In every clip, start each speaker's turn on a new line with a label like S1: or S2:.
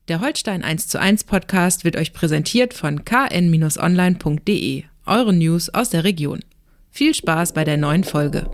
S1: Der Holstein 1:1 Podcast wird euch präsentiert von kn-online.de, eure News aus der Region. Viel Spaß bei der neuen Folge.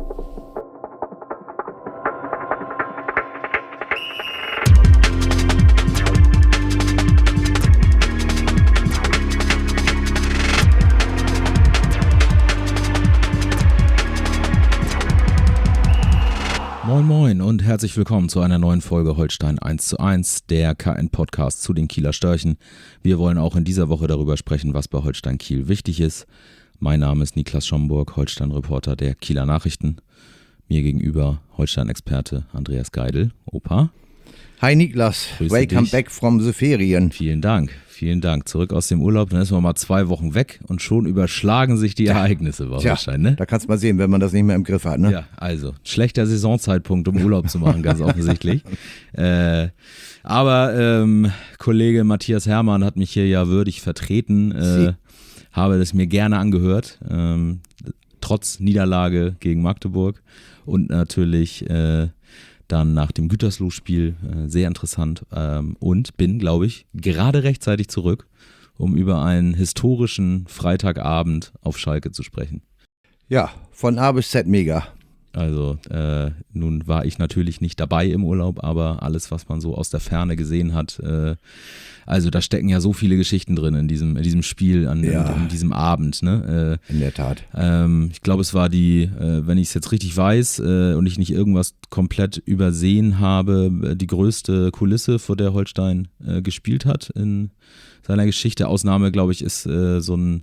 S2: Moin Moin und herzlich willkommen zu einer neuen Folge Holstein 1:1, der KN-Podcast zu den Kieler Störchen. Wir wollen auch in dieser Woche darüber sprechen, was bei Holstein Kiel wichtig ist. Mein Name ist Niklas Schomburg, Holstein-Reporter der Kieler Nachrichten. Mir gegenüber Holstein-Experte Andreas Geidel. Opa.
S3: Hi Niklas,
S2: Grüße
S3: welcome
S2: dich.
S3: back from the Ferien.
S2: Vielen Dank. Zurück aus dem Urlaub, dann ist man mal 2 Wochen weg und schon überschlagen sich die Ereignisse bei Holstein, ne?
S3: Da kannst du mal sehen, wenn man das nicht mehr im Griff hat, ne?
S2: Ja, also schlechter Saisonzeitpunkt, um Urlaub zu machen, ganz offensichtlich. Aber Kollege Matthias Hermann hat mich hier ja würdig vertreten, habe das mir gerne angehört, trotz Niederlage gegen Magdeburg und natürlich dann nach dem Gütersloh-Spiel sehr interessant und bin, glaube ich, gerade rechtzeitig zurück, um über einen historischen Freitagabend auf Schalke zu sprechen.
S3: Ja, von A bis Z mega.
S2: Also nun war ich natürlich nicht dabei im Urlaub, aber alles, was man so aus der Ferne gesehen hat, also da stecken ja so viele Geschichten drin in diesem Spiel, in diesem Abend. Ne?
S3: In der Tat.
S2: Ich glaube, es war wenn ich es jetzt richtig weiß und ich nicht irgendwas komplett übersehen habe, die größte Kulisse, vor der Holstein gespielt hat in seiner Geschichte. Ausnahme, glaube ich, ist so ein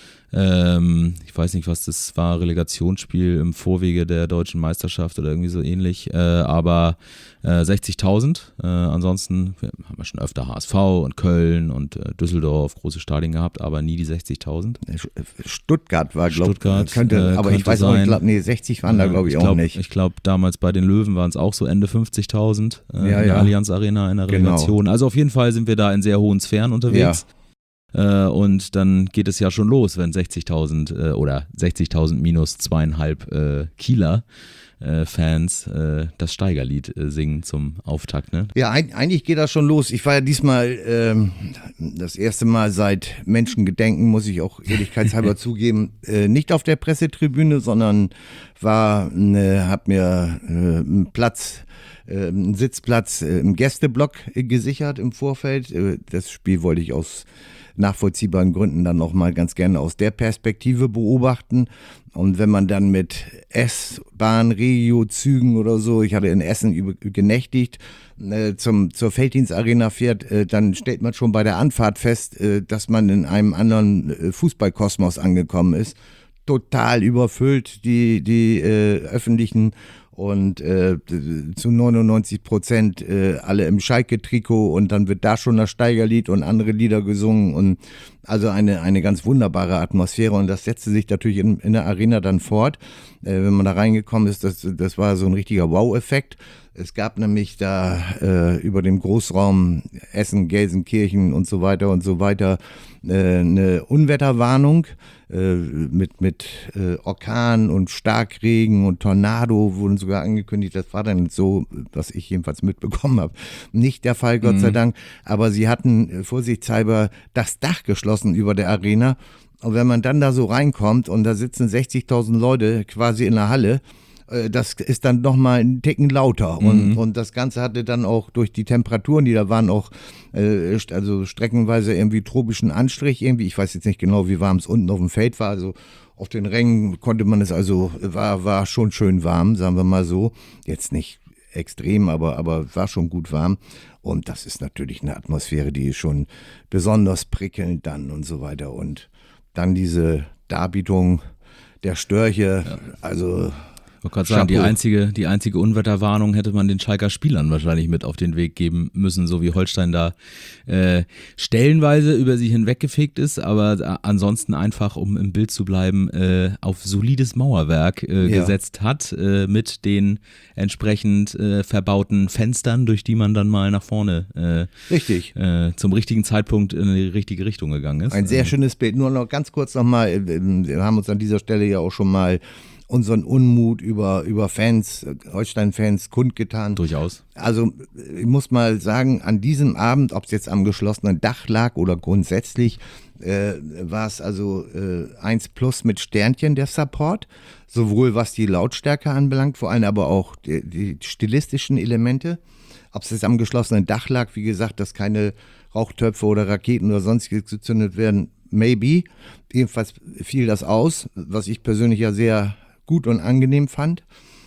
S2: ich weiß nicht, was das war, Relegationsspiel im Vorwege der deutschen Meisterschaft oder irgendwie so ähnlich, aber 60.000, ansonsten haben wir schon öfter HSV und Köln und Düsseldorf, große Stadien gehabt, aber nie die 60.000.
S3: Stuttgart war, glaube ich, aber ich weiß
S2: sein.
S3: auch, 60 waren da, glaube ich, auch nicht.
S2: Ich glaube, damals bei den Löwen waren es auch so Ende 50.000 in der Allianz Arena in der Relegation. Genau. Also auf jeden Fall sind wir da in sehr hohen Sphären unterwegs. Ja. Und dann geht es ja schon los, wenn 60.000 oder 60.000 minus 2,5 Kieler Fans das Steigerlied singen zum Auftakt, ne?
S3: Ja, eigentlich geht das schon los. Ich war ja diesmal das erste Mal seit Menschengedenken, muss ich auch ehrlichkeitshalber zugeben, nicht auf der Pressetribüne, sondern hab mir einen Sitzplatz im Gästeblock gesichert im Vorfeld. Das Spiel wollte ich aus nachvollziehbaren Gründen dann noch mal ganz gerne aus der Perspektive beobachten. Und wenn man dann mit S-Bahn, Regio-Zügen oder so, ich hatte in Essen genächtigt, zur Felddienstarena fährt, dann stellt man schon bei der Anfahrt fest, dass man in einem anderen Fußballkosmos angekommen ist. Total überfüllt, die öffentlichen und zu 99% alle im Schalke-Trikot und dann wird da schon das Steigerlied und andere Lieder gesungen und also eine ganz wunderbare Atmosphäre und das setzte sich natürlich in der Arena dann fort, wenn man da reingekommen ist, das war so ein richtiger Wow-Effekt. Es gab nämlich da über dem Großraum Essen, Gelsenkirchen und so weiter eine Unwetterwarnung mit Orkan und Starkregen und Tornado wurden sogar angekündigt. Das war dann so, was ich jedenfalls mitbekommen habe, nicht der Fall, Gott sei Dank. Aber sie hatten vorsichtshalber das Dach geschlossen über der Arena. Und wenn man dann da so reinkommt und da sitzen 60.000 Leute quasi in der Halle, das ist dann nochmal einen Ticken lauter und das Ganze hatte dann auch durch die Temperaturen, die da waren, auch also streckenweise irgendwie tropischen Anstrich irgendwie. Ich weiß jetzt nicht genau, wie warm es unten auf dem Feld war, also auf den Rängen konnte man es also, war schon schön warm, sagen wir mal so. Jetzt nicht extrem, aber war schon gut warm und das ist natürlich eine Atmosphäre, die ist schon besonders prickelnd dann und so weiter und dann diese Darbietung der Störche, also
S2: Ich wollte gerade sagen, die einzige Unwetterwarnung hätte man den Schalker Spielern wahrscheinlich mit auf den Weg geben müssen, so wie Holstein da stellenweise über sie hinweggefegt ist, aber ansonsten einfach, um im Bild zu bleiben, auf solides Mauerwerk gesetzt hat, mit den entsprechend verbauten Fenstern, durch die man dann mal nach vorne zum richtigen Zeitpunkt in die richtige Richtung gegangen ist.
S3: Ein sehr schönes Bild. Nur noch ganz kurz nochmal, wir haben uns an dieser Stelle ja auch schon mal unseren Unmut über Fans, Holstein-Fans kundgetan.
S2: Durchaus.
S3: Also ich muss mal sagen, an diesem Abend, ob es jetzt am geschlossenen Dach lag oder grundsätzlich, war es also 1+ mit Sternchen der Support, sowohl was die Lautstärke anbelangt, vor allem aber auch die stilistischen Elemente. Ob es jetzt am geschlossenen Dach lag, wie gesagt, dass keine Rauchtöpfe oder Raketen oder sonstiges gezündet werden, maybe. Jedenfalls fiel das aus, was ich persönlich ja sehr gut und angenehm fand.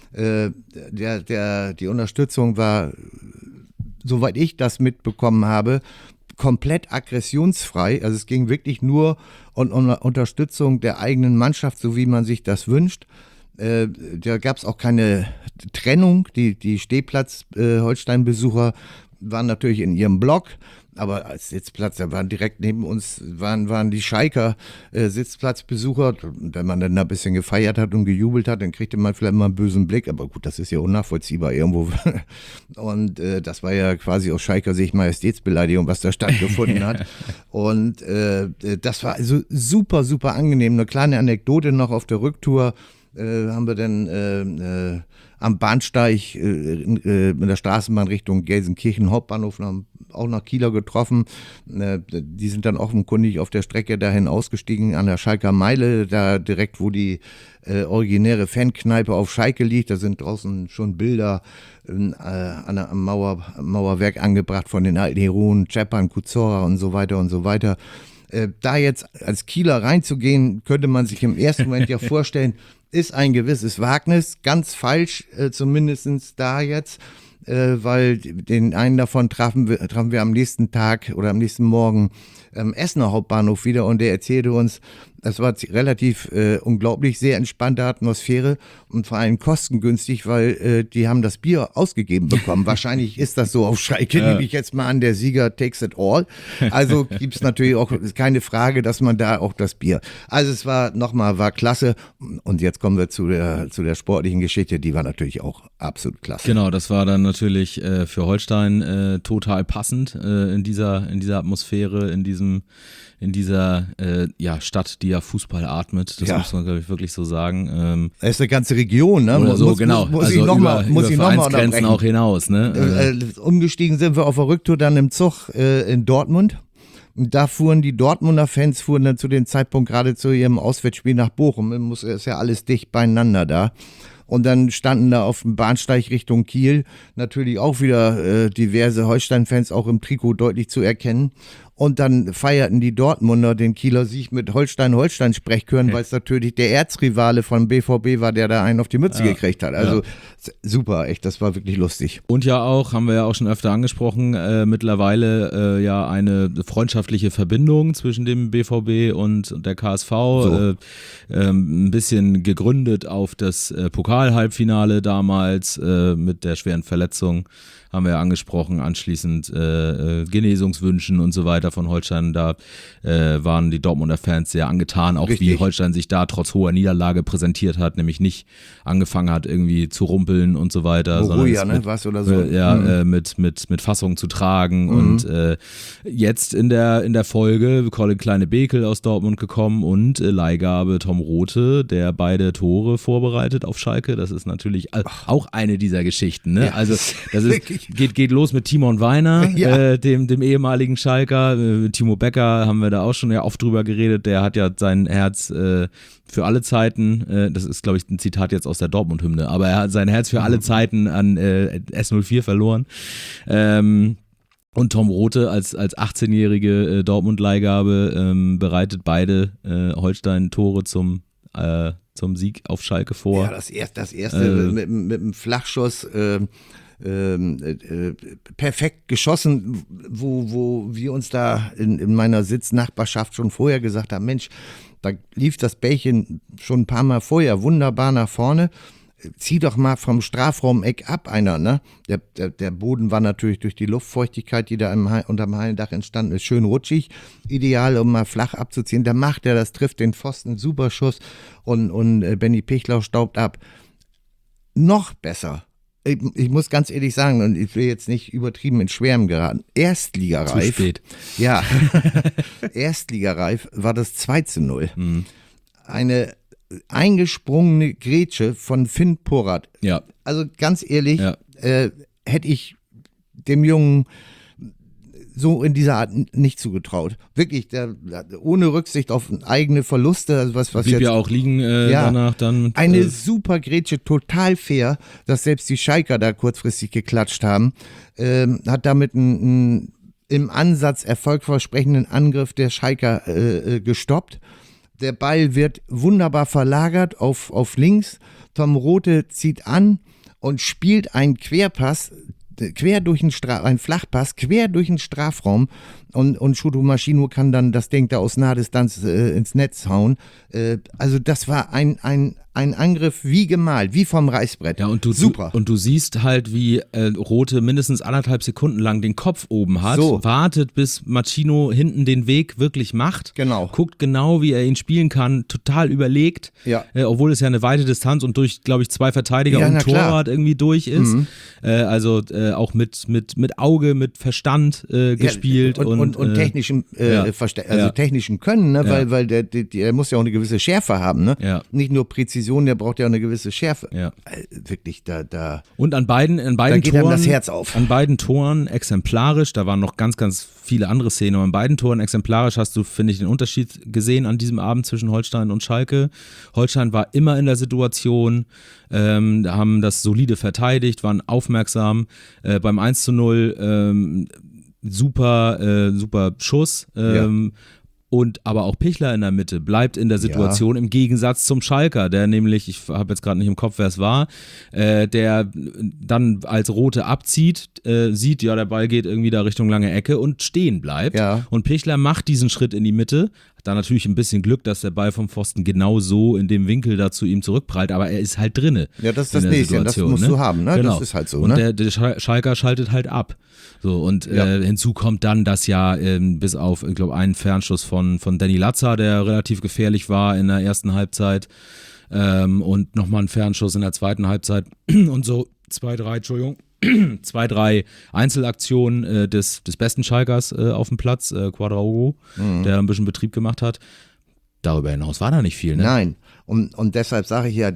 S3: Die Unterstützung war, soweit ich das mitbekommen habe, komplett aggressionsfrei. Also es ging wirklich nur um Unterstützung der eigenen Mannschaft, so wie man sich das wünscht. Da gab es auch keine Trennung. Die Stehplatz-Holstein-Besucher waren natürlich in ihrem Block, aber als Sitzplatz, da waren direkt neben uns, waren die Schalker Sitzplatzbesucher. Wenn man dann da ein bisschen gefeiert hat und gejubelt hat, dann kriegte man vielleicht mal einen bösen Blick, aber gut, das ist ja unnachvollziehbar irgendwo. Und das war ja quasi aus Schalker Sicht Majestätsbeleidigung, was da stattgefunden hat. Und das war also super, super angenehm. Eine kleine Anekdote noch auf der Rücktour. Haben wir dann am Bahnsteig mit der Straßenbahn Richtung Gelsenkirchen Hauptbahnhof auch nach Kieler getroffen. Die sind dann offenkundig auf der Strecke dahin ausgestiegen an der Schalker Meile, da direkt, wo die originäre Fankneipe auf Schalke liegt. Da sind draußen schon Bilder am Mauerwerk angebracht von den alten Heroen, Czepan, Kuzora und so weiter und so weiter. Da jetzt als Kieler reinzugehen, könnte man sich im ersten Moment ja vorstellen, ist ein gewisses Wagnis, ganz falsch zumindest da jetzt, weil den einen davon trafen wir am nächsten Tag oder am nächsten Morgen am Essener Hauptbahnhof wieder und der erzählte uns, das war relativ unglaublich, sehr entspannte Atmosphäre und vor allem kostengünstig, weil die haben das Bier ausgegeben bekommen. Wahrscheinlich ist das so auf Schalke, nehme ich jetzt mal an, der Sieger takes it all. Also gibt es natürlich auch keine Frage, dass man da auch das Bier. Also es war klasse und jetzt kommen wir zu der sportlichen Geschichte, die war natürlich auch absolut klasse.
S2: Genau, das war dann natürlich für Holstein total passend in dieser Atmosphäre, in dieser Stadt, die ja Fußball atmet. Das muss man, glaube ich, wirklich so sagen.
S3: Das ist eine ganze Region, ne?
S2: Oder so, genau.
S3: Muss ich noch mal
S2: Vereinsgrenzen auch hinaus, ne?
S3: Umgestiegen sind wir auf der Rücktour dann im Zug in Dortmund. Und da fuhren die Dortmunder Fans dann zu dem Zeitpunkt gerade zu ihrem Auswärtsspiel nach Bochum. Ist ja alles dicht beieinander da. Und dann standen da auf dem Bahnsteig Richtung Kiel natürlich auch wieder diverse Holstein-Fans auch im Trikot deutlich zu erkennen. Und dann feierten die Dortmunder den Kieler Sieg mit Holstein-Sprechchören, weil es natürlich der Erzrivale von BVB war, der da einen auf die Mütze gekriegt hat. Also super, echt, das war wirklich lustig.
S2: Und ja auch, haben wir ja auch schon öfter angesprochen, mittlerweile eine freundschaftliche Verbindung zwischen dem BVB und der KSV. So. Ein bisschen gegründet auf das Pokal-Halbfinale damals mit der schweren Verletzung. Haben wir ja angesprochen, anschließend Genesungswünschen und so weiter von Holstein. Da waren die Dortmunder Fans sehr angetan, auch
S3: Richtig.
S2: wie Holstein sich da trotz hoher Niederlage präsentiert hat, nämlich nicht angefangen hat irgendwie zu rumpeln und so weiter.
S3: Ruja, ne? Was oder so.
S2: Mit Fassung zu tragen. Und jetzt in der Folge Colin Kleine-Bekel aus Dortmund gekommen und Leihgabe Tom Rothe, der beide Tore vorbereitet auf Schalke. Das ist natürlich auch eine dieser Geschichten. Ne?
S3: Ja.
S2: Also das ist geht los mit Timon Weiner, dem ehemaligen Schalker. Timo Becker haben wir da auch schon ja oft drüber geredet. Der hat ja sein Herz für alle Zeiten, das ist glaube ich ein Zitat jetzt aus der Dortmund-Hymne, aber er hat sein Herz für alle Zeiten an S04 verloren. Und Tom Rothe als 18-jährige Dortmund-Leihgabe bereitet beide Holstein-Tore zum Sieg auf Schalke vor.
S3: Ja, das erste mit dem Flachschuss perfekt geschossen, wo wir uns da in meiner Sitznachbarschaft schon vorher gesagt haben, Mensch, da lief das Bällchen schon ein paar Mal vorher wunderbar nach vorne. Zieh doch mal vom Strafraumeck ab einer, ne? Der Boden war natürlich durch die Luftfeuchtigkeit, die da unterm Hallendach entstanden ist, schön rutschig. Ideal, um mal flach abzuziehen. Da macht er das, trifft den Pfosten, super Schuss und Benny Pichler staubt ab. Noch besser. Ich muss ganz ehrlich sagen, und ich will jetzt nicht übertrieben in Schwärmen geraten, Erstligareif.
S2: Zu spät.
S3: Ja, Erstligareif war das 2:0. Eine eingesprungene Grätsche von Finn Porat.
S2: Ja.
S3: Also ganz ehrlich,
S2: Ja.
S3: hätte ich dem Jungen so in dieser Art nicht zugetraut. Wirklich, ohne Rücksicht auf eigene Verluste, also was
S2: Blieb
S3: jetzt
S2: ja auch liegen danach dann.
S3: eine super Grätsche, total fair, dass selbst die Schalker da kurzfristig geklatscht haben. Hat damit einen im Ansatz erfolgversprechenden Angriff der Schalker gestoppt. Der Ball wird wunderbar verlagert auf links. Tom Rothe zieht an und spielt einen Querpass, ein Flachpass quer durch den Strafraum und Shuto Machino kann dann das Ding da aus Nahdistanz ins Netz hauen. Also das war ein Angriff wie gemalt, wie vom Reißbrett.
S2: Ja,
S3: super.
S2: Und du siehst halt, wie Rothe mindestens 1,5 Sekunden lang den Kopf oben hat, wartet, bis Machino hinten den Weg wirklich macht,
S3: Genau.
S2: Guckt genau, wie er ihn spielen kann, total überlegt, obwohl es ja eine weite Distanz und durch, glaube ich, 2 Verteidiger und Torwart irgendwie durch ist. Also auch mit Auge, mit Verstand gespielt.
S3: Und technischem technischen Können, ne? Weil der muss ja auch eine gewisse Schärfe haben, ne?
S2: Ja.
S3: Nicht nur Präzision, der braucht ja auch eine gewisse Schärfe.
S2: Ja.
S3: Wirklich, da
S2: und an beiden
S3: da geht
S2: Toren,
S3: einem das Herz auf.
S2: An beiden Toren exemplarisch, da waren noch ganz, ganz viele andere Szenen, aber an beiden Toren exemplarisch hast du, finde ich, den Unterschied gesehen an diesem Abend zwischen Holstein und Schalke. Holstein war immer in der Situation, haben das solide verteidigt, waren aufmerksam. Beim 1:0 super Schuss. Und aber auch Pichler in der Mitte bleibt in der Situation im Gegensatz zum Schalker, der nämlich, ich habe jetzt gerade nicht im Kopf, wer es war, der dann als Rothe abzieht, sieht, ja, der Ball geht irgendwie da Richtung lange Ecke und stehen bleibt.
S3: Ja.
S2: Und Pichler macht diesen Schritt in die Mitte. Da natürlich ein bisschen Glück, dass der Ball vom Pfosten genau so in dem Winkel da zu ihm zurückprallt, aber er ist halt drinne.
S3: Ja, das ist das Nächste, das musst du haben, ne?
S2: Genau.
S3: Das ist halt so,
S2: und
S3: ne?
S2: Der Schalker schaltet halt ab. So, und hinzu kommt dann, dass ja bis auf, ich glaube, einen Fernschuss von Danny Latza, der relativ gefährlich war in der ersten Halbzeit, und nochmal ein Fernschuss in der zweiten Halbzeit und so 2, 3 Einzelaktionen des besten Schalkers auf dem Platz, Quadraogo, der ein bisschen Betrieb gemacht hat. Darüber hinaus war da nicht viel, ne?
S3: Nein, und deshalb sage ich ja,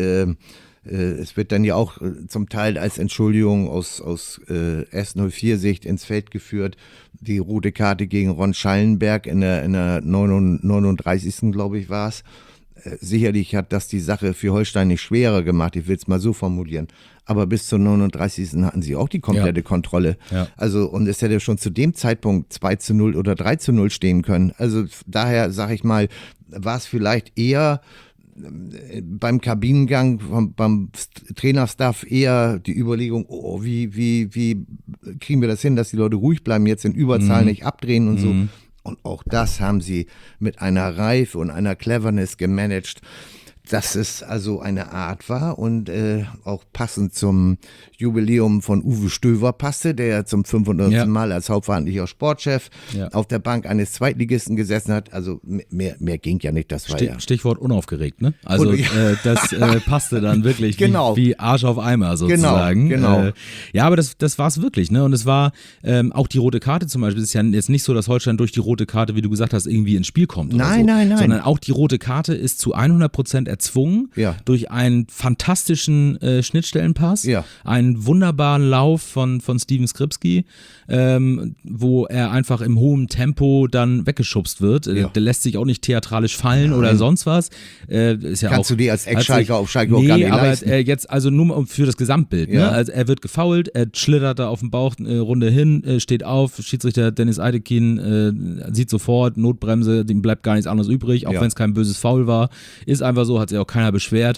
S3: es wird dann ja auch zum Teil als Entschuldigung aus S04-Sicht ins Feld geführt, die rote Karte gegen Ron Schallenberg in der 39. glaube ich war es. Sicherlich hat das die Sache für Holstein nicht schwerer gemacht, ich will es mal so formulieren. Aber bis zur 39. hatten sie auch die komplette Kontrolle. Ja. Also, und es hätte schon zu dem Zeitpunkt 2:0 oder 3:0 stehen können. Also daher, sage ich mal, war es vielleicht eher beim Kabinengang, beim Trainerstaff eher die Überlegung, wie kriegen wir das hin, dass die Leute ruhig bleiben, jetzt in Überzahl nicht abdrehen und so. Und auch das haben sie mit einer Reife und einer Cleverness gemanagt, dass es also eine Art war und auch passend zum Jubiläum von Uwe Stöver passte, der ja zum 500. Mal als hauptverantwortlicher Sportchef auf der Bank eines Zweitligisten gesessen hat. Also mehr ging ja nicht, das war
S2: Stichwort unaufgeregt, ne? Also das passte dann wirklich wie Arsch auf Eimer sozusagen.
S3: Genau.
S2: Ja, aber das war es wirklich, ne? Und es war auch die rote Karte zum Beispiel, es ist ja jetzt nicht so, dass Holstein durch die rote Karte, wie du gesagt hast, irgendwie ins Spiel kommt.
S3: Nein.
S2: Sondern auch die rote Karte ist zu 100% erzwungen durch einen fantastischen Schnittstellenpass, einen wunderbaren Lauf von Steven Skripski, wo er einfach im hohen Tempo dann weggeschubst wird. Der lässt sich auch nicht theatralisch fallen oder sonst was. Ist ja
S3: Kannst
S2: auch,
S3: du dir als Ex-Schalker auf Schalke auch gar nicht leisten.
S2: Aber jetzt also nur für das Gesamtbild. Ne? Also er wird gefoult, er schlittert da auf dem Bauch Runde hin, steht auf, Schiedsrichter Dennis Eidekin sieht sofort, Notbremse, dem bleibt gar nichts anderes übrig, auch wenn es kein böses Foul war. Ist einfach so, hat sich auch keiner beschwert.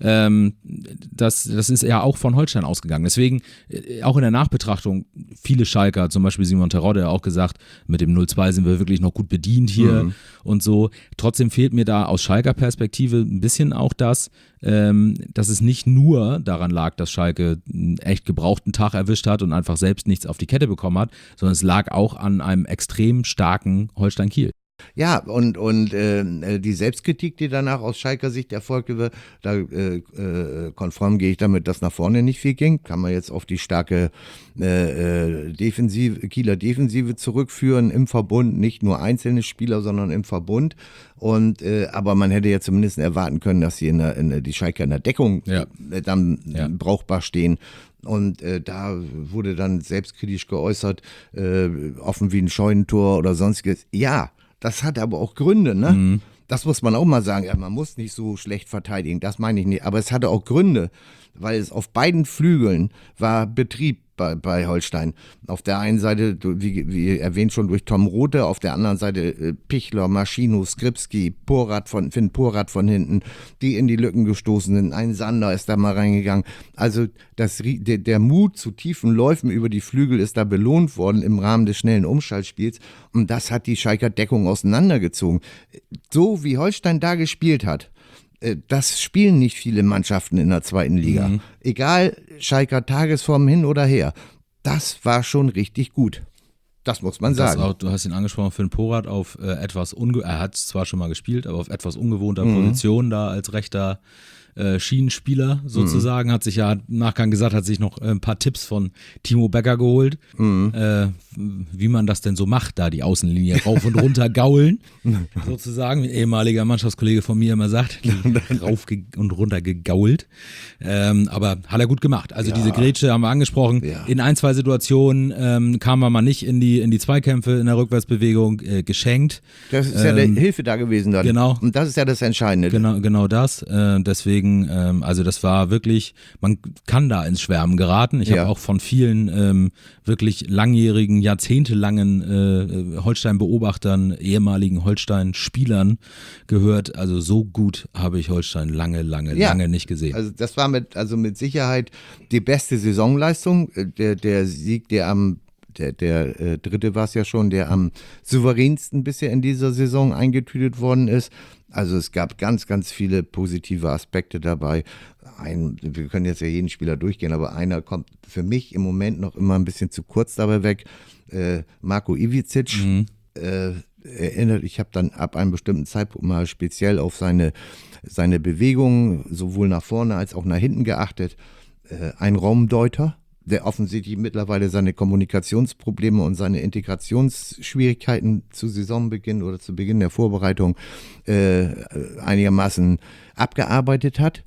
S2: Das ist ja auch von Holstein ausgegangen. Deswegen, auch in der Nachbetrachtung, viele Schalker, zum Beispiel Simon Terodde, auch gesagt, mit dem 0-2 sind wir wirklich noch gut bedient hier und so. Trotzdem fehlt mir da aus Schalker Perspektive ein bisschen auch das, dass es nicht nur daran lag, dass Schalke einen echt gebrauchten Tag erwischt hat und einfach selbst nichts auf die Kette bekommen hat, sondern es lag auch an einem extrem starken Holstein Kiel.
S3: Ja, und die Selbstkritik, die danach aus Schalker Sicht erfolgte, da konform gehe ich damit, dass nach vorne nicht viel ging. Kann man jetzt auf die starke Kieler Defensive zurückführen im Verbund, nicht nur einzelne Spieler, sondern im Verbund. Aber man hätte ja zumindest erwarten können, dass sie die Schalker in der Deckung dann brauchbar stehen. Und da wurde dann selbstkritisch geäußert, offen wie ein Scheunentor oder sonstiges. Ja, das hat aber auch Gründe, ne? Mhm. Das muss man auch mal sagen. Ja, man muss nicht so schlecht verteidigen, das meine ich nicht. Aber es hatte auch Gründe, weil es auf beiden Flügeln war Betrieb bei Holstein. Auf der einen Seite, wie erwähnt schon, durch Tom Rothe, auf der anderen Seite Pichler, Maschino, Skripski, Finn Porat von hinten, die in die Lücken gestoßen sind. Ein Sander ist da mal reingegangen. Also der Mut zu tiefen Läufen über die Flügel ist da belohnt worden im Rahmen des schnellen Umschaltspiels. Und das hat die Schalker Deckung auseinandergezogen. So wie Holstein da gespielt hat, das spielen nicht viele Mannschaften in der zweiten Liga. Mhm. Egal, Schalker Tagesform hin oder her. Das war schon richtig gut. Das muss man sagen.
S2: Auch, du hast ihn angesprochen, Finn Porat auf er hat zwar schon mal gespielt, aber auf etwas ungewohnter Position da als rechter Schienenspieler sozusagen, hat sich ja im Nachgang gesagt, hat sich noch ein paar Tipps von Timo Becker geholt, wie man das denn so macht, da die Außenlinie rauf und runter gaulen, sozusagen, wie ein ehemaliger Mannschaftskollege von mir immer sagt, rauf und runter gegault, aber hat er gut gemacht, also diese Grätsche haben wir angesprochen, in ein, zwei Situationen kamen wir mal nicht in die Zweikämpfe in der Rückwärtsbewegung, geschenkt.
S3: Das ist ja der Hilfe da gewesen dann.
S2: Genau.
S3: Und das ist ja das Entscheidende.
S2: Genau das, deswegen also das war wirklich, man kann da ins Schwärmen geraten. Ich habe auch von vielen wirklich langjährigen, jahrzehntelangen Holstein-Beobachtern, ehemaligen Holstein-Spielern gehört. Also so gut habe ich Holstein lange nicht gesehen.
S3: Also das war mit Sicherheit die beste Saisonleistung. Der Sieg, der dritte war es ja schon, der am souveränsten bisher in dieser Saison eingetütet worden ist. Also es gab ganz, ganz viele positive Aspekte dabei. Wir können jetzt ja jeden Spieler durchgehen, aber einer kommt für mich im Moment noch immer ein bisschen zu kurz dabei weg. Marko Ivičić erinnert, ich habe dann ab einem bestimmten Zeitpunkt mal speziell auf seine Bewegungen sowohl nach vorne als auch nach hinten geachtet. Ein Raumdeuter, der offensichtlich mittlerweile seine Kommunikationsprobleme und seine Integrationsschwierigkeiten zu Saisonbeginn oder zu Beginn der Vorbereitung einigermaßen abgearbeitet hat.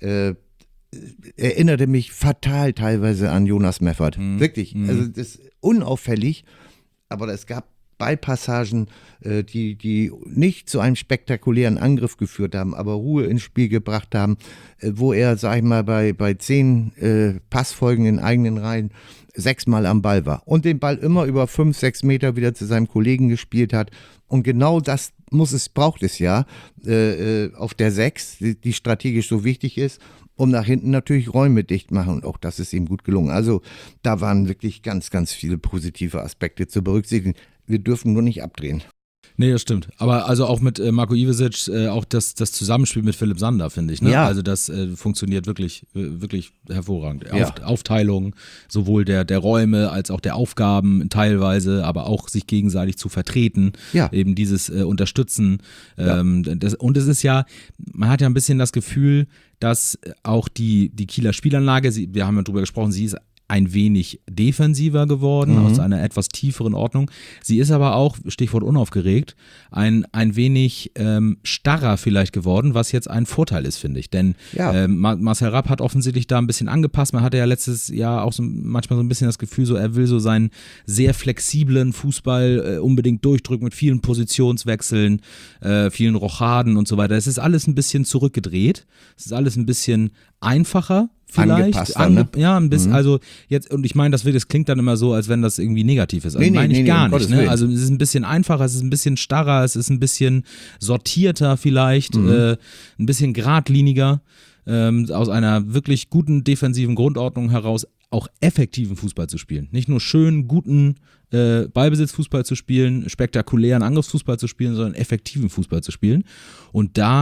S3: Erinnerte mich fatal teilweise an Jonas Meffert. Wirklich, also das ist unauffällig, aber es gab Ballpassagen, die nicht zu einem spektakulären Angriff geführt haben, aber Ruhe ins Spiel gebracht haben, wo er, sag ich mal, bei 10 Passfolgen in eigenen Reihen 6-mal am Ball war und den Ball immer über 5-6 Meter wieder zu seinem Kollegen gespielt hat. Und genau das braucht es ja auf der 6, die strategisch so wichtig ist, um nach hinten natürlich Räume dicht machen. Und auch das ist ihm gut gelungen. Also da waren wirklich ganz, ganz viele positive Aspekte zu berücksichtigen. Wir dürfen nur nicht abdrehen.
S2: Nee, das stimmt. Aber also auch mit Marko Ivičić, auch das Zusammenspiel mit Philipp Sander, finde ich. Ne?
S3: Ja.
S2: Also das funktioniert wirklich hervorragend. Ja. Aufteilung sowohl der Räume als auch der Aufgaben teilweise, aber auch sich gegenseitig zu vertreten.
S3: Ja.
S2: Eben dieses Unterstützen. Ja. Und es ist ja, man hat ja ein bisschen das Gefühl, dass auch die Kieler Spielanlage, wir haben ja drüber gesprochen, sie ist ein wenig defensiver geworden, aus einer etwas tieferen Ordnung. Sie ist aber auch, Stichwort unaufgeregt, ein wenig starrer vielleicht geworden, was jetzt ein Vorteil ist, finde ich. Denn Marcel Rapp hat offensichtlich da ein bisschen angepasst. Man hatte ja letztes Jahr auch manchmal so ein bisschen das Gefühl, so er will so seinen sehr flexiblen Fußball unbedingt durchdrücken mit vielen Positionswechseln, vielen Rochaden und so weiter. Es ist alles ein bisschen zurückgedreht. Es ist alles ein bisschen einfacher. Vielleicht. Ja, ein bisschen, also jetzt, und ich meine, das klingt dann immer so, als wenn das irgendwie negativ ist. Also meine ich gar nicht. Ne? Also es ist ein bisschen einfacher, es ist ein bisschen starrer, es ist ein bisschen sortierter vielleicht, ein bisschen geradliniger, aus einer wirklich guten defensiven Grundordnung heraus auch effektiven Fußball zu spielen. Nicht nur schön, guten Ballbesitzfußball zu spielen, spektakulären Angriffsfußball zu spielen, sondern effektiven Fußball zu spielen. Und da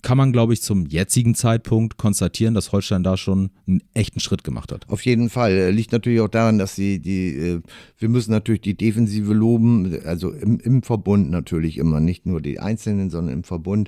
S2: kann man, glaube ich, zum jetzigen Zeitpunkt konstatieren, dass Holstein da schon einen echten Schritt gemacht hat.
S3: Auf jeden Fall. Liegt natürlich auch daran, dass wir müssen natürlich die Defensive loben, also im Verbund natürlich immer, nicht nur die Einzelnen, sondern im Verbund.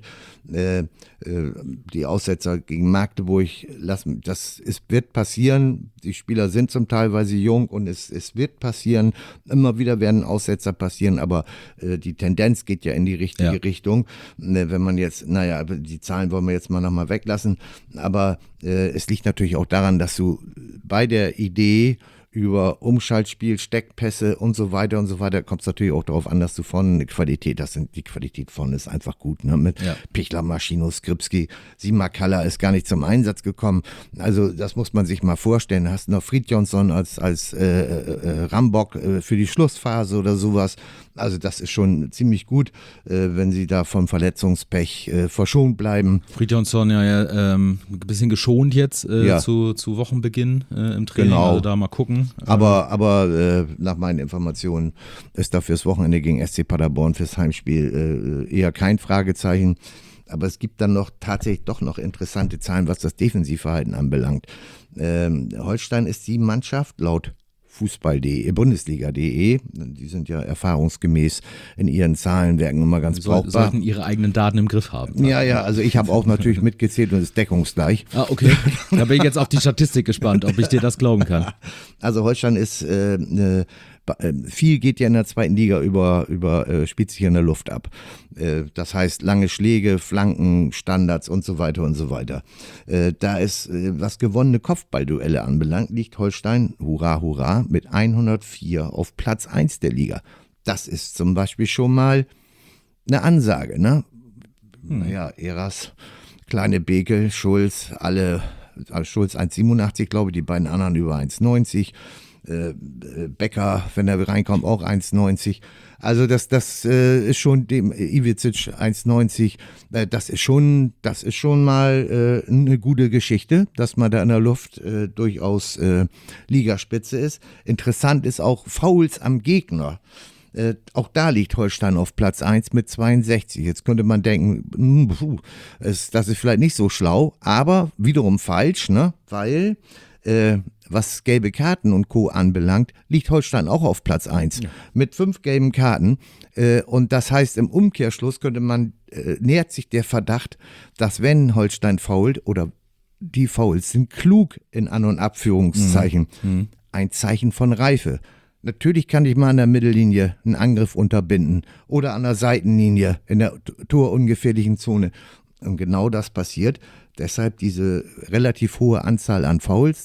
S3: Die Aussetzer gegen Magdeburg lassen, wird passieren. Die Spieler sind zum Teilweise jung und es wird passieren. Immer wieder werden Aussetzer passieren, aber die Tendenz geht ja in die richtige Richtung. Wenn man jetzt, die Zahlen wollen wir jetzt mal nochmal weglassen, aber es liegt natürlich auch daran, dass du bei der Idee über Umschaltspiel, Steckpässe und so weiter, kommt es natürlich auch darauf an, dass du vorne eine Qualität hast. Die Qualität vorne ist einfach gut, ne? Mit Pichler, Maschino, Skripski, Simakala ist gar nicht zum Einsatz gekommen. Also das muss man sich mal vorstellen. Da hast du noch Fridjonsson als Rambock für die Schlussphase oder sowas. Also das ist schon ziemlich gut, wenn sie da vom Verletzungspech verschont bleiben.
S2: Fridjonsson ein bisschen geschont jetzt zu Wochenbeginn im Training,
S3: genau.
S2: Also da mal gucken.
S3: Aber nach meinen Informationen ist da fürs Wochenende gegen SC Paderborn, fürs Heimspiel eher kein Fragezeichen. Aber es gibt dann tatsächlich noch interessante Zahlen, was das Defensivverhalten anbelangt. Holstein ist die Mannschaft laut Fußball.de, Bundesliga.de, die sind ja erfahrungsgemäß in ihren Zahlenwerken immer ganz brauchbar.
S2: Sollten ihre eigenen Daten im Griff haben.
S3: Ja, also ich habe auch natürlich mitgezählt und es ist deckungsgleich.
S2: Ah, okay. Da bin ich jetzt auf die Statistik gespannt, ob ich dir das glauben kann.
S3: Also Holstein ist, viel geht ja in der zweiten Liga über spielt sich in der Luft ab. Das heißt lange Schläge, Flanken, Standards und so weiter und so weiter. Da ist, was gewonnene Kopfballduelle anbelangt, liegt Holstein, hurra, hurra, mit 104 auf Platz 1 der Liga. Das ist zum Beispiel schon mal eine Ansage, ne? Naja, Eras, Kleine Beke, Schulz, Schulz 1,87, glaube ich, die beiden anderen über 1,90. Becker, wenn er reinkommt, auch 1,90. Also das ist schon dem Ivizic 1,90. Das ist schon mal eine gute Geschichte, dass man da in der Luft durchaus Ligaspitze ist. Interessant ist auch Fouls am Gegner. Auch da liegt Holstein auf Platz 1 mit 62. Jetzt könnte man denken, das ist vielleicht nicht so schlau, aber wiederum falsch, ne? Weil was gelbe Karten und Co. anbelangt, liegt Holstein auch auf Platz 1 mit 5 gelben Karten. Und das heißt, im Umkehrschluss nähert sich der Verdacht, dass wenn Holstein fault oder die Fouls sind klug in An- und Abführungszeichen, ein Zeichen von Reife. Natürlich kann ich mal an der Mittellinie einen Angriff unterbinden oder an der Seitenlinie in der torungefährlichen Zone. Und genau das passiert. Deshalb diese relativ hohe Anzahl an Fouls,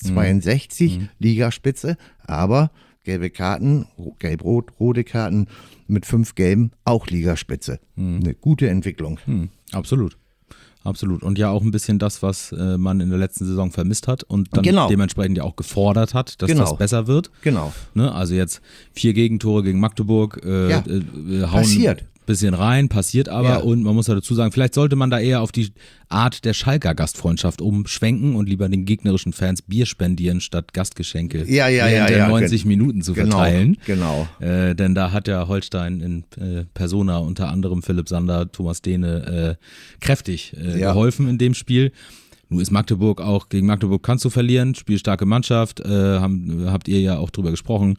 S3: 62, Ligaspitze, aber gelbe Karten, gelb-rot, rote Karten mit 5 gelben, auch Ligaspitze. Eine gute Entwicklung.
S2: Absolut. Absolut. Und ja auch ein bisschen das, was man in der letzten Saison vermisst hat und dann dementsprechend ja auch gefordert hat, dass das besser wird.
S3: Genau.
S2: Ne? Also jetzt 4 Gegentore gegen Magdeburg hauen
S3: passiert.
S2: Bisschen rein, passiert aber und man muss ja dazu sagen, vielleicht sollte man da eher auf die Art der Schalker Gastfreundschaft umschwenken und lieber den gegnerischen Fans Bier spendieren, statt Gastgeschenke während der 90 Minuten zu verteilen.
S3: Genau.
S2: Denn da hat ja Holstein in Persona unter anderem Philipp Sander, Thomas Dehne kräftig geholfen in dem Spiel. Nun ist Magdeburg auch, gegen Magdeburg kannst du verlieren, spielstarke Mannschaft, habt ihr ja auch drüber gesprochen.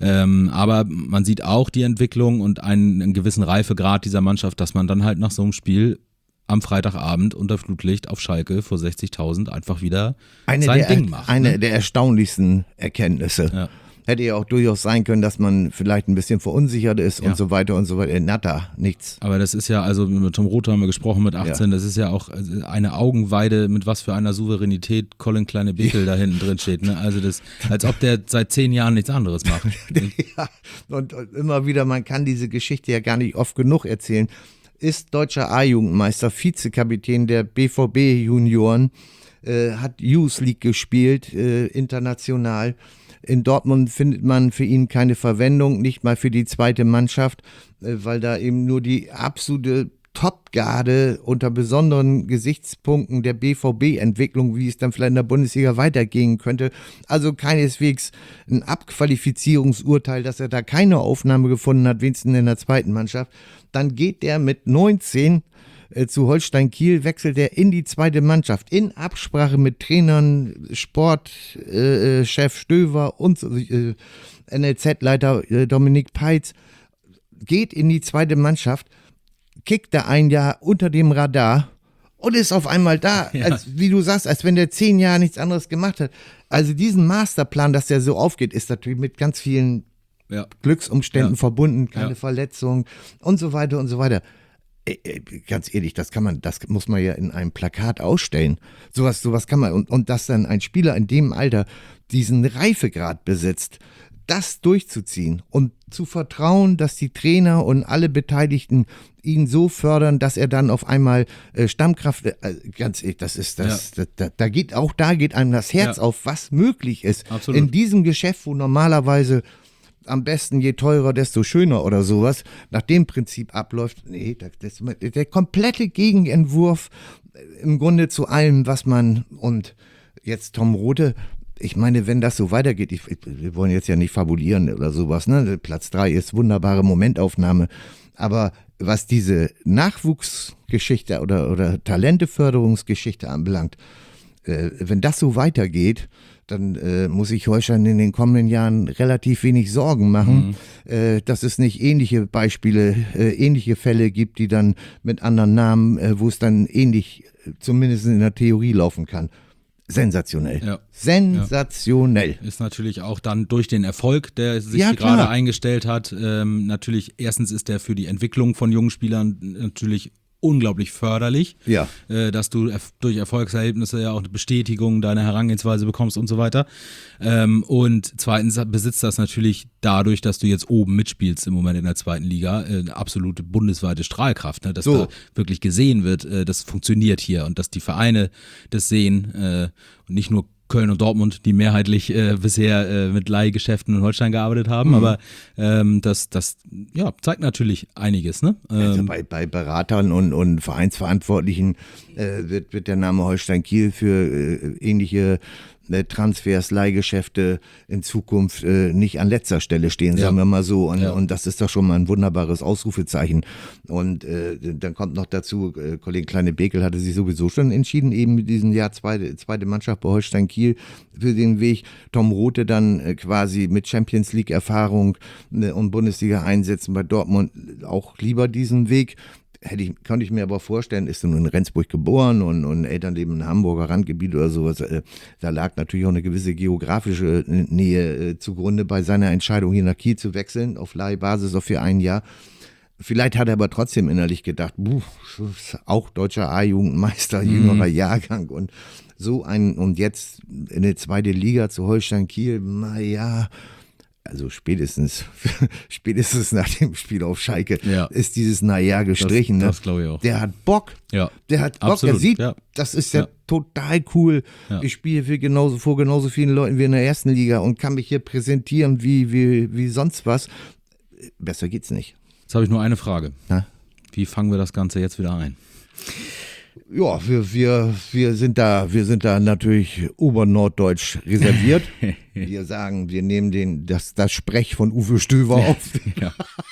S2: Aber man sieht auch die Entwicklung und einen gewissen Reifegrad dieser Mannschaft, dass man dann halt nach so einem Spiel am Freitagabend unter Flutlicht auf Schalke vor 60.000 einfach wieder sein Ding macht.
S3: Eine der erstaunlichsten Erkenntnisse.
S2: Ja.
S3: Hätte ja auch durchaus sein können, dass man vielleicht ein bisschen verunsichert ist und so weiter und so weiter. Natter, nichts.
S2: Aber das ist ja, also mit Tom Roth haben wir gesprochen mit 18, das ist ja auch eine Augenweide, mit was für einer Souveränität Colin Kleine-Bickel da hinten drin steht. Ne? Also das, als ob der seit 10 Jahren nichts anderes macht.
S3: Ja, und immer wieder, man kann diese Geschichte ja gar nicht oft genug erzählen, ist deutscher A-Jugendmeister, Vizekapitän der BVB-Junioren, hat Youth League gespielt, international. In Dortmund findet man für ihn keine Verwendung, nicht mal für die zweite Mannschaft, weil da eben nur die absolute Topgarde unter besonderen Gesichtspunkten der BVB-Entwicklung, wie es dann vielleicht in der Bundesliga weitergehen könnte. Also keineswegs ein Abqualifizierungsurteil, dass er da keine Aufnahme gefunden hat, wenigstens in der zweiten Mannschaft. Dann geht der mit 19 zu Holstein Kiel wechselt er in die zweite Mannschaft in Absprache mit Trainern, Sportchef Stöver und NLZ-Leiter Dominik Peitz, geht in die zweite Mannschaft, kickt da ein Jahr unter dem Radar und ist auf einmal da, wie du sagst, als wenn der 10 Jahre nichts anderes gemacht hat. Also diesen Masterplan, dass der so aufgeht, ist natürlich mit ganz vielen Glücksumständen verbunden, keine Verletzungen und so weiter und so weiter. Ganz ehrlich, das muss man ja in einem Plakat ausstellen. Sowas kann man, und dass dann ein Spieler in dem Alter diesen Reifegrad besitzt, das durchzuziehen und zu vertrauen, dass die Trainer und alle Beteiligten ihn so fördern, dass er dann auf einmal Stammkraft, ganz ehrlich, das ist das, da geht einem das Herz auf, was möglich ist.
S2: Absolut.
S3: In diesem Geschäft, wo normalerweise am besten je teurer, desto schöner oder sowas, nach dem Prinzip abläuft, nee, das der komplette Gegenentwurf im Grunde zu allem, was man, und jetzt Tom Rothe, ich meine, wenn das so weitergeht, wir wollen jetzt ja nicht fabulieren oder sowas, ne? Platz 3 ist wunderbare Momentaufnahme, aber was diese Nachwuchsgeschichte oder Talenteförderungsgeschichte anbelangt, wenn das so weitergeht, dann muss ich Holstein in den kommenden Jahren relativ wenig Sorgen machen, dass es nicht ähnliche Beispiele, ähnliche Fälle gibt, die dann mit anderen Namen, wo es dann ähnlich, zumindest in der Theorie, laufen kann. Sensationell.
S2: Ja.
S3: Sensationell.
S2: Ist natürlich auch dann durch den Erfolg, der sich
S3: Ja,
S2: gerade
S3: klar.
S2: eingestellt hat, natürlich, erstens ist der für die Entwicklung von jungen Spielern natürlich unglaublich förderlich,
S3: Ja.
S2: Dass du durch Erfolgserlebnisse ja auch eine Bestätigung deiner Herangehensweise bekommst und so weiter. Und zweitens besitzt das natürlich dadurch, dass du jetzt oben mitspielst im Moment in der zweiten Liga, eine absolute bundesweite Strahlkraft, ne? Dass da wirklich gesehen wird, das funktioniert hier und dass die Vereine das sehen und nicht nur Köln und Dortmund, die mehrheitlich bisher mit Leihgeschäften in Holstein gearbeitet haben, aber das zeigt natürlich einiges. Ne?
S3: Also bei Beratern und Vereinsverantwortlichen wird der Name Holstein Kiel für ähnliche Transfers, Leihgeschäfte in Zukunft nicht an letzter Stelle stehen, sagen wir mal so. Und das ist doch schon mal ein wunderbares Ausrufezeichen. Und dann kommt noch dazu, Kollege Kleine-Bekel hatte sich sowieso schon entschieden, eben mit diesem Jahr zweite Mannschaft bei Holstein Kiel für den Weg. Tom Rothe dann quasi mit Champions League Erfahrung und Bundesliga-Einsätzen bei Dortmund auch lieber diesen Weg. Konnte ich mir aber vorstellen, ist nun in Rendsburg geboren und Eltern leben im Hamburger Randgebiet oder sowas. Da lag natürlich auch eine gewisse geografische Nähe zugrunde bei seiner Entscheidung, hier nach Kiel zu wechseln, auf Leihbasis auch für ein Jahr. Vielleicht hat er aber trotzdem innerlich gedacht, auch deutscher A-Jugendmeister, jüngerer Jahrgang und und jetzt in eine zweite Liga zu Holstein Kiel, naja. Also spätestens nach dem Spiel auf Schalke ist dieses Naja gestrichen.
S2: Das glaube ich auch.
S3: Der hat Bock.
S2: Ja.
S3: Der hat Bock.
S2: Absolut.
S3: Der sieht, das ist ja total cool.
S2: Ja.
S3: Ich spiele vor genauso vielen Leuten wie in der ersten Liga und kann mich hier präsentieren wie sonst was. Besser geht's nicht.
S2: Jetzt habe ich nur eine Frage.
S3: Na?
S2: Wie fangen wir das Ganze jetzt wieder ein?
S3: Ja, wir sind da natürlich obernorddeutsch reserviert. Wir sagen, wir nehmen das Sprech von Uwe Stöver auf.
S2: Ja.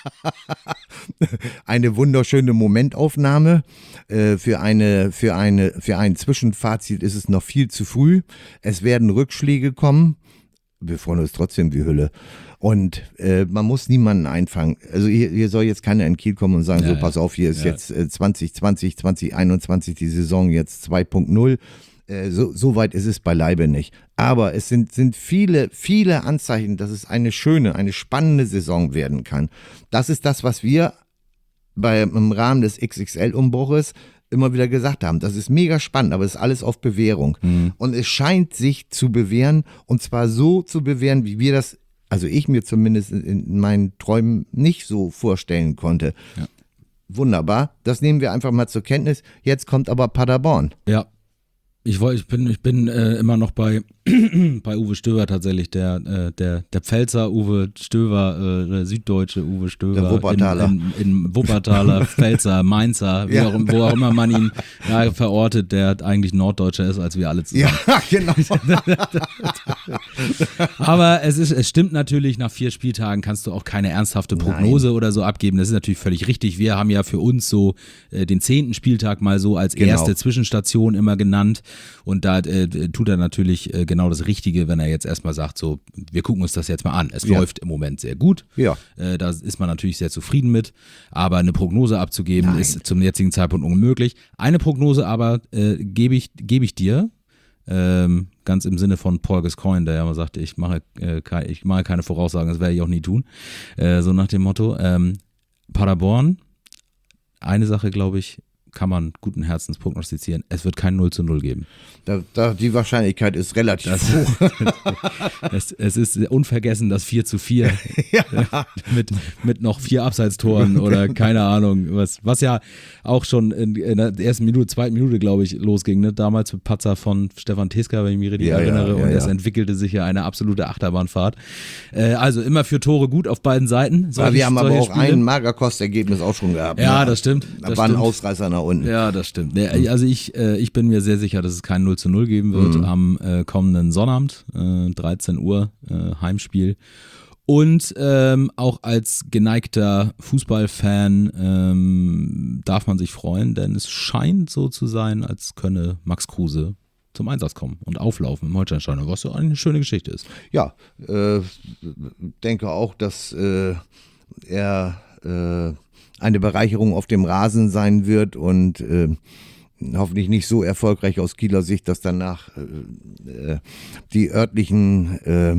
S3: Eine wunderschöne Momentaufnahme. Für ein Zwischenfazit ist es noch viel zu früh. Es werden Rückschläge kommen. Wir freuen uns trotzdem wie Hölle. Und man muss niemanden einfangen. Also hier soll jetzt keiner in Kiel kommen und sagen, pass auf, hier ist jetzt 2020, 2021 die Saison jetzt 2.0. So weit ist es beileibe nicht. Aber es sind viele, viele Anzeichen, dass es eine schöne, eine spannende Saison werden kann. Das ist das, was wir im Rahmen des XXL-Umbruches immer wieder gesagt haben. Das ist mega spannend, aber es ist alles auf Bewährung. Und es scheint sich zu bewähren, und zwar so zu bewähren, wie wir das, also ich mir zumindest in meinen Träumen nicht so vorstellen konnte. Ja. Wunderbar, das nehmen wir einfach mal zur Kenntnis. Jetzt kommt aber Paderborn.
S2: Ja, ich bin immer noch bei Uwe Stöver tatsächlich, der Pfälzer Uwe Stöver, der süddeutsche Uwe Stöver.
S3: Der Wuppertaler.
S2: In Wuppertaler, Pfälzer, Mainzer, wo auch immer man ihn verortet, der eigentlich Norddeutscher ist als wir alle zusammen.
S3: Ja, genau.
S2: Aber es stimmt natürlich, nach 4 Spieltagen kannst du auch keine ernsthafte Prognose oder so abgeben. Das ist natürlich völlig richtig. Wir haben ja für uns so den 10. Spieltag mal so als erste Zwischenstation immer genannt. Und da tut er natürlich genau das Richtige, wenn er jetzt erstmal sagt, so, wir gucken uns das jetzt mal an. Es läuft im Moment sehr gut.
S3: Ja.
S2: Da ist man natürlich sehr zufrieden mit. Aber eine Prognose abzugeben ist zum jetzigen Zeitpunkt unmöglich. Eine Prognose aber gebe ich dir. Ganz im Sinne von Paul Gascoigne, der ja mal sagte, ich mache keine Voraussagen, das werde ich auch nie tun. So nach dem Motto, Paderborn, eine Sache, glaube ich, kann man guten Herzens prognostizieren, es wird kein 0:0 geben.
S3: Die Wahrscheinlichkeit ist relativ hoch.
S2: Es ist unvergessen das 4:4 mit noch 4 Abseitstoren oder keine Ahnung, was ja auch schon in der ersten Minute, zweiten Minute, glaube ich, losging. Ne? Damals mit Patzer von Stefan Teska, wenn ich mich richtig erinnere. Und es entwickelte sich ja eine absolute Achterbahnfahrt. Also immer für Tore gut auf beiden Seiten.
S3: Wir haben aber auch ein Magerkostergebnis auch schon gehabt.
S2: Ja, das stimmt.
S3: Da war ein Ausreißer nach unten.
S2: Ja, das stimmt. Also ich bin mir sehr sicher, dass es kein 0:0 geben wird am kommenden Sonnabend, 13 Uhr, Heimspiel. Und auch als geneigter Fußballfan darf man sich freuen, denn es scheint so zu sein, als könne Max Kruse zum Einsatz kommen und auflaufen im Holsteinstadion, was so eine schöne Geschichte ist.
S3: Ja, denke auch, dass er eine Bereicherung auf dem Rasen sein wird und hoffentlich nicht so erfolgreich aus Kieler Sicht, dass danach die örtlichen,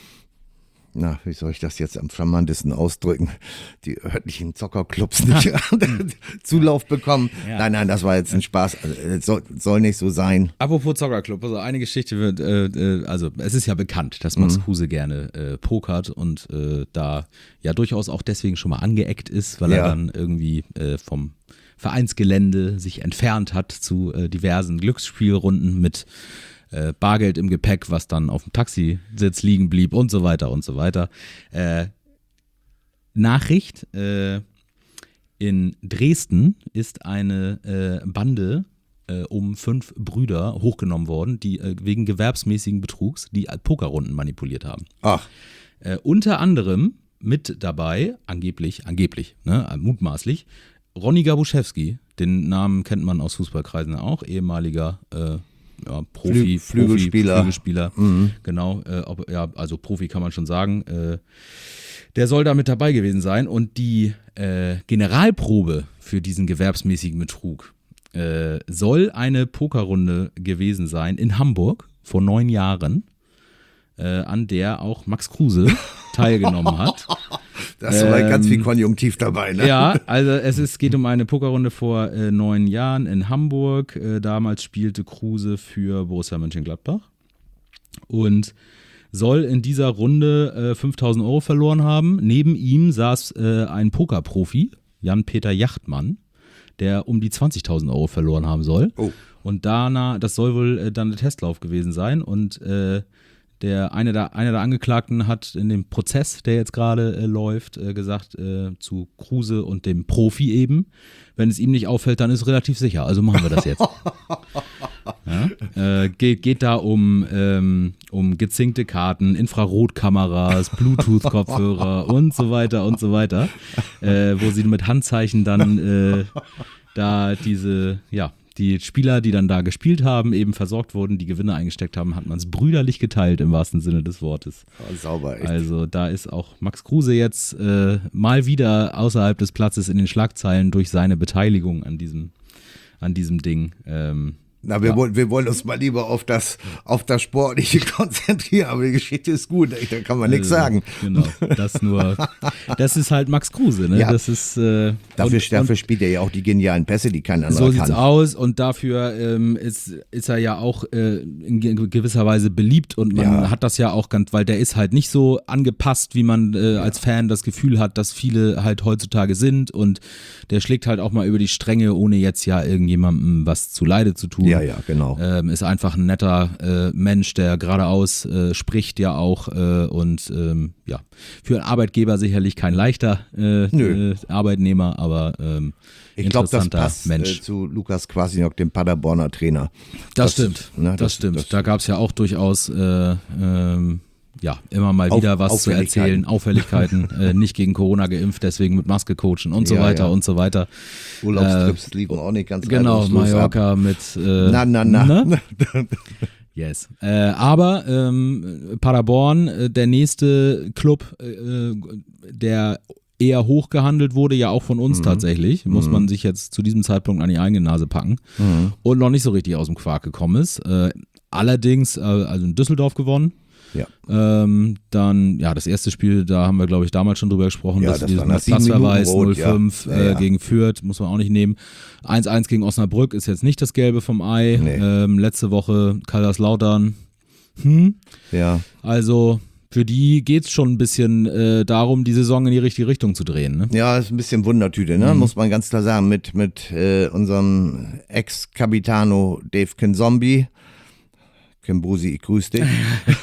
S3: wie soll ich das jetzt am charmantesten ausdrücken, die örtlichen Zockerclubs nicht Zulauf bekommen. Ja. Nein, das war jetzt ein Spaß, soll nicht so sein.
S2: Apropos Zockerclub, also eine Geschichte wird, also es ist ja bekannt, dass Max Kruse gerne pokert und da ja durchaus auch deswegen schon mal angeeckt ist, weil er dann irgendwie vom Vereinsgelände sich entfernt hat zu diversen Glücksspielrunden mit Bargeld im Gepäck, was dann auf dem Taxisitz liegen blieb und so weiter und so weiter. Nachricht, in Dresden ist eine Bande um 5 Brüder hochgenommen worden, die wegen gewerbsmäßigen Betrugs die Pokerrunden manipuliert haben.
S3: Ach.
S2: Unter anderem mit dabei, angeblich, ne, mutmaßlich, Ronny Gabuschewski, den Namen kennt man aus Fußballkreisen auch, ehemaliger
S3: Flügelspieler.
S2: Genau, also Profi kann man schon sagen. Der soll da mit dabei gewesen sein und die Generalprobe für diesen gewerbsmäßigen Betrug soll eine Pokerrunde gewesen sein in Hamburg vor 9 Jahren, an der auch Max Kruse teilgenommen hat.
S3: Da ist aber ganz viel Konjunktiv dabei, ne?
S2: Ja, also es geht um eine Pokerrunde vor 9 Jahren in Hamburg. Damals spielte Kruse für Borussia Mönchengladbach und soll in dieser Runde 5.000 Euro verloren haben. Neben ihm saß ein Pokerprofi, Jan-Peter Jachtmann, der um die 20.000 Euro verloren haben soll. Oh. Und das soll wohl dann der Testlauf gewesen sein und einer der Angeklagten hat in dem Prozess, der jetzt gerade läuft, gesagt zu Kruse und dem Profi eben, wenn es ihm nicht auffällt, dann ist es relativ sicher. Also machen wir das jetzt. Ja? Geht da um gezinkte Karten, Infrarotkameras, Bluetooth-Kopfhörer und so weiter, wo sie mit Handzeichen dann da die Spieler, die dann da gespielt haben, eben versorgt wurden, die Gewinne eingesteckt haben, hat man es brüderlich geteilt im wahrsten Sinne des Wortes.
S3: Oh, sauber, echt.
S2: Also da ist auch Max Kruse jetzt mal wieder außerhalb des Platzes in den Schlagzeilen durch seine Beteiligung an diesem Ding.
S3: Wir wollen uns mal lieber auf das Sportliche konzentrieren, aber die Geschichte ist gut, da kann man nichts sagen.
S2: Genau, das ist halt Max Kruse, ne?
S3: Ja.
S2: Das ist,
S3: dafür spielt er ja auch die genialen Pässe, die kein anderer kann.
S2: So sieht's aus und dafür ist er ja auch in gewisser Weise beliebt und man hat das ja auch ganz, weil der ist halt nicht so angepasst, wie man als Fan das Gefühl hat, dass viele halt heutzutage sind und der schlägt halt auch mal über die Stränge, ohne jetzt ja irgendjemandem was zuleide zu tun.
S3: Ja, genau.
S2: Ist einfach ein netter Mensch, der geradeaus spricht ja auch und für einen Arbeitgeber sicherlich kein leichter Arbeitnehmer, aber
S3: ich glaube, das passt
S2: Mensch.
S3: Zu Lukas Kwasniok, dem Paderborner Trainer.
S2: Das stimmt. Da gab es ja auch durchaus immer mal wieder was zu erzählen, Auffälligkeiten, nicht gegen Corona geimpft, deswegen mit Maske coachen und so weiter und so weiter.
S3: Urlaubstrips liefen auch nicht ganz
S2: genau, Mallorca mit Ne? Yes. Aber Paderborn, der nächste Club, der eher hoch gehandelt wurde, ja auch von uns tatsächlich, muss man sich jetzt zu diesem Zeitpunkt an die eigene Nase packen und noch nicht so richtig aus dem Quark gekommen ist. Allerdings, also in Düsseldorf gewonnen.
S3: Ja.
S2: Dann, das erste Spiel, da haben wir, glaube ich, damals schon drüber gesprochen, dass
S3: das
S2: diesen
S3: war nach 7
S2: Platzverweis
S3: Minuten rot,
S2: 0-5 gegen Fürth, muss man auch nicht nehmen. 1-1 gegen Osnabrück ist jetzt nicht das Gelbe vom Ei.
S3: Nee.
S2: Letzte Woche Kaiserslautern.
S3: Ja.
S2: Also für die geht es schon ein bisschen darum, die Saison in die richtige Richtung zu drehen. Ne?
S3: Ja, ist ein bisschen Wundertüte, ne? Muss man ganz klar sagen, mit unserem Ex-Capitano Dave Kinzombie. Kimbusi, ich grüße dich.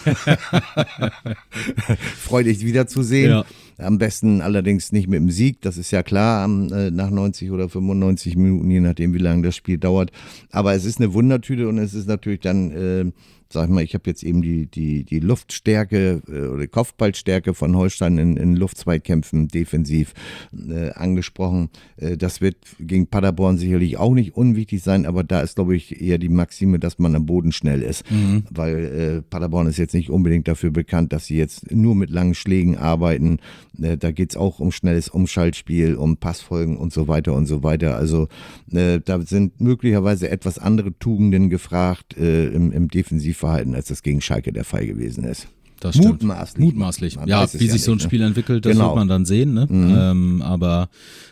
S3: Freu dich wiederzusehen. Ja. Am besten allerdings nicht mit dem Sieg, das ist ja klar, nach 90 oder 95 Minuten, je nachdem wie lange das Spiel dauert. Aber es ist eine Wundertüte und es ist natürlich dann, sag ich mal, ich habe jetzt eben die Luftstärke oder die Kopfballstärke von Holstein in Luftzweikämpfen defensiv angesprochen. Das wird gegen Paderborn sicherlich auch nicht unwichtig sein, aber da ist, glaube ich, eher die Maxime, dass man am Boden schnell ist. Weil Paderborn ist jetzt nicht unbedingt dafür bekannt, dass sie jetzt nur mit langen Schlägen arbeiten. Da geht es auch um schnelles Umschaltspiel, um Passfolgen und so weiter und so weiter. Also da sind möglicherweise etwas andere Tugenden gefragt im Defensivverhalten, als das gegen Schalke der Fall gewesen ist.
S2: Das stimmt.
S3: Mutmaßlich.
S2: Ja, wie sich so ein Spiel entwickelt, das wird man dann sehen. Ne? Aber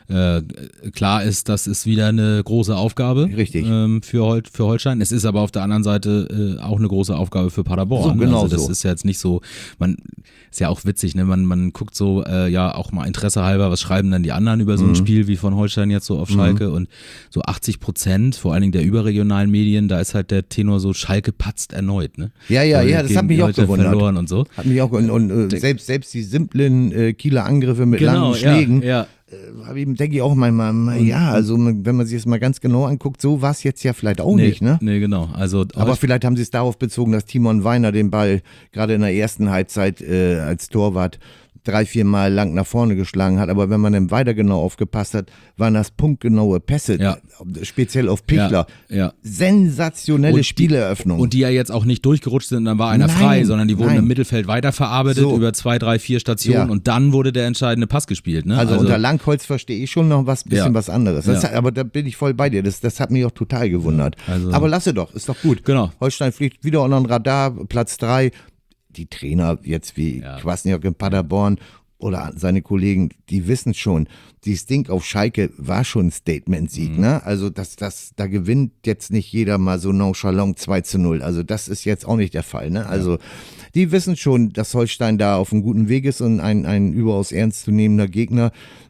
S2: klar ist, das ist wieder eine große Aufgabe für Holstein. Es ist aber auf der anderen Seite auch eine große Aufgabe für Paderborn.
S3: So, genau
S2: also das ist ja jetzt nicht so, ist ja auch witzig, ne? Man guckt so, auch mal Interesse halber, was schreiben dann die anderen über so ein Spiel wie von Holstein jetzt so auf Schalke und so 80%, vor allen Dingen der überregionalen Medien, da ist halt der Tenor so, Schalke patzt erneut. Ne?
S3: Ja, das hat mich auch gewundert.
S2: Verloren und so.
S3: Hat mich auch und selbst die simplen Kieler Angriffe mit langen Schlägen, denke ich auch manchmal, also wenn man sich das mal ganz genau anguckt, so war es jetzt ja vielleicht auch nicht, ne?
S2: Nee, genau. Also,
S3: aber vielleicht haben sie es darauf bezogen, dass Timon Weiner den Ball gerade in der ersten Halbzeit als Torwart 3-4 Mal lang nach vorne geschlagen hat, aber wenn man dann weiter genau aufgepasst hat, waren das punktgenaue Pässe, speziell auf Pichler. Ja. Sensationelle Spieleröffnung.
S2: Und die ja jetzt auch nicht durchgerutscht sind und dann war einer frei, sondern die wurden im Mittelfeld weiterverarbeitet über 2, 3, 4 Stationen und dann wurde der entscheidende Pass gespielt. Ne?
S3: Also unter Langholz verstehe ich schon noch bisschen was anderes. Aber da bin ich voll bei dir, das hat mich auch total gewundert. Aber lasse doch, ist doch gut.
S2: Genau.
S3: Holstein fliegt wieder unter den Radar, Platz 3. Die Trainer jetzt wie Kwasniok in Paderborn oder seine Kollegen, die wissen schon, dieses Ding auf Schalke war schon ein Statement-Sieg. Ne? Also da gewinnt jetzt nicht jeder mal so nonchalant 2-0. Also das ist jetzt auch nicht der Fall. Ne? Also die wissen schon, dass Holstein da auf einem guten Weg ist und ein überaus ernstzunehmender Gegner,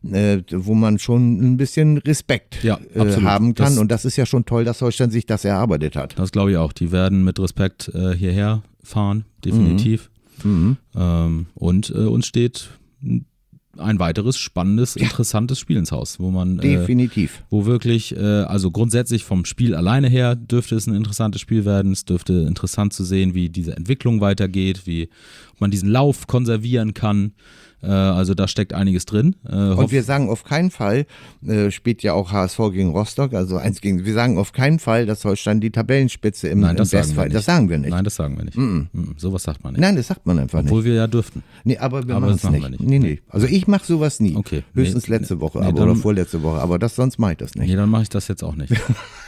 S3: wo man schon ein bisschen Respekt haben kann. Und das ist ja schon toll, dass Holstein sich das erarbeitet hat.
S2: Das glaube ich auch. Die werden mit Respekt hierher fahren, definitiv. Und uns steht ein weiteres spannendes, interessantes Spiel ins Haus, wo man
S3: definitiv,
S2: wo wirklich, also grundsätzlich vom Spiel alleine her dürfte es ein interessantes Spiel werden. Es dürfte interessant zu sehen, wie diese Entwicklung weitergeht, ob man diesen Lauf konservieren kann. Also da steckt einiges drin.
S3: Und wir sagen auf keinen Fall, spielt ja auch HSV gegen Rostock, also wir sagen auf keinen Fall, dass Holstein die Tabellenspitze im Bestfall. Das sagen wir nicht.
S2: Nein, das sagen wir nicht. Sowas sagt man nicht.
S3: Nein, das sagt man einfach nicht.
S2: Obwohl wir ja dürften.
S3: Nee, aber wir machen es nicht. Nee. Also ich mache sowas nie.
S2: Okay.
S3: Höchstens letzte Woche oder vorletzte Woche, aber sonst mache ich das nicht.
S2: Nee, dann mache ich das jetzt auch nicht.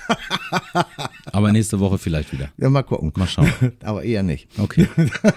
S2: Aber nächste Woche vielleicht wieder.
S3: Ja, mal gucken.
S2: Mal schauen.
S3: Aber eher nicht.
S2: Okay.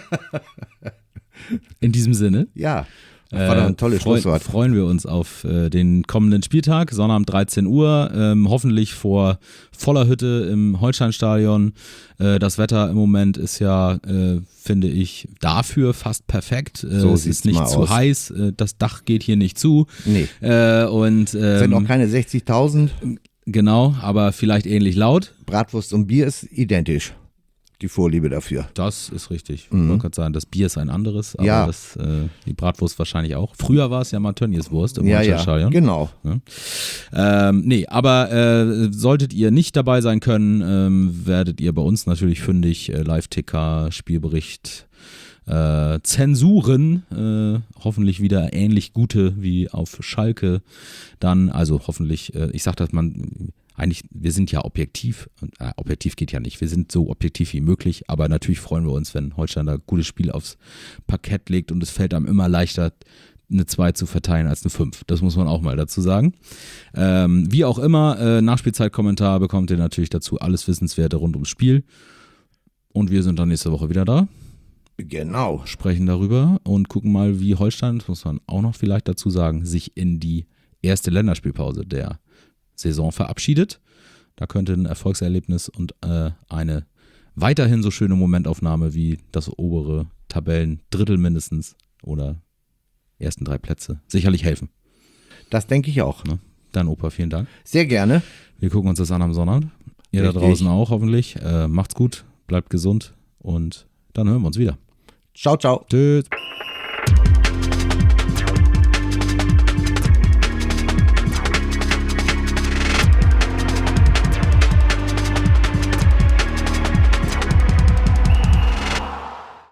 S2: In diesem Sinne.
S3: Ja. Das war doch ein tolles Schlusswort.
S2: Freuen wir uns auf den kommenden Spieltag, Sonnabend 13 Uhr, hoffentlich vor voller Hütte im Holsteinstadion. Das Wetter im Moment ist ja, finde ich, dafür fast perfekt.
S3: So
S2: es ist nicht zu heiß, das Dach geht hier nicht zu.
S3: Nee.
S2: Sind
S3: auch keine 60.000.
S2: Genau, aber vielleicht ähnlich laut.
S3: Bratwurst und Bier ist identisch. Die Vorliebe dafür.
S2: Das ist richtig. Ich wollte gerade sagen, das Bier ist ein anderes, aber die Bratwurst wahrscheinlich auch. Früher war es ja mal Tönnies-Wurst im Holsteinstadion.
S3: Genau.
S2: Ja. Aber solltet ihr nicht dabei sein können, werdet ihr bei uns natürlich fündig. Live-Ticker, Spielbericht, Zensuren, hoffentlich wieder ähnlich gute wie auf Schalke. Dann, also hoffentlich, ich sag das, eigentlich, wir sind ja objektiv, objektiv geht ja nicht, wir sind so objektiv wie möglich, aber natürlich freuen wir uns, wenn Holstein da ein gutes Spiel aufs Parkett legt und es fällt einem immer leichter, eine 2 zu verteilen als eine 5. Das muss man auch mal dazu sagen. Wie auch immer, Nachspielzeit-Kommentar bekommt ihr natürlich dazu, alles Wissenswerte rund ums Spiel. Und wir sind dann nächste Woche wieder da.
S3: Genau.
S2: Sprechen darüber und gucken mal, wie Holstein, das muss man auch noch vielleicht dazu sagen, sich in die erste Länderspielpause der Saison verabschiedet. Da könnte ein Erfolgserlebnis und eine weiterhin so schöne Momentaufnahme wie das obere Tabellendrittel mindestens oder ersten 3 Plätze sicherlich helfen.
S3: Das denke ich auch.
S2: Ne? Dann Opa, vielen Dank.
S3: Sehr gerne.
S2: Wir gucken uns das an am Sonntag. Ihr da draußen auch hoffentlich. Macht's gut, bleibt gesund und dann hören wir uns wieder.
S3: Ciao, ciao.
S2: Tschüss.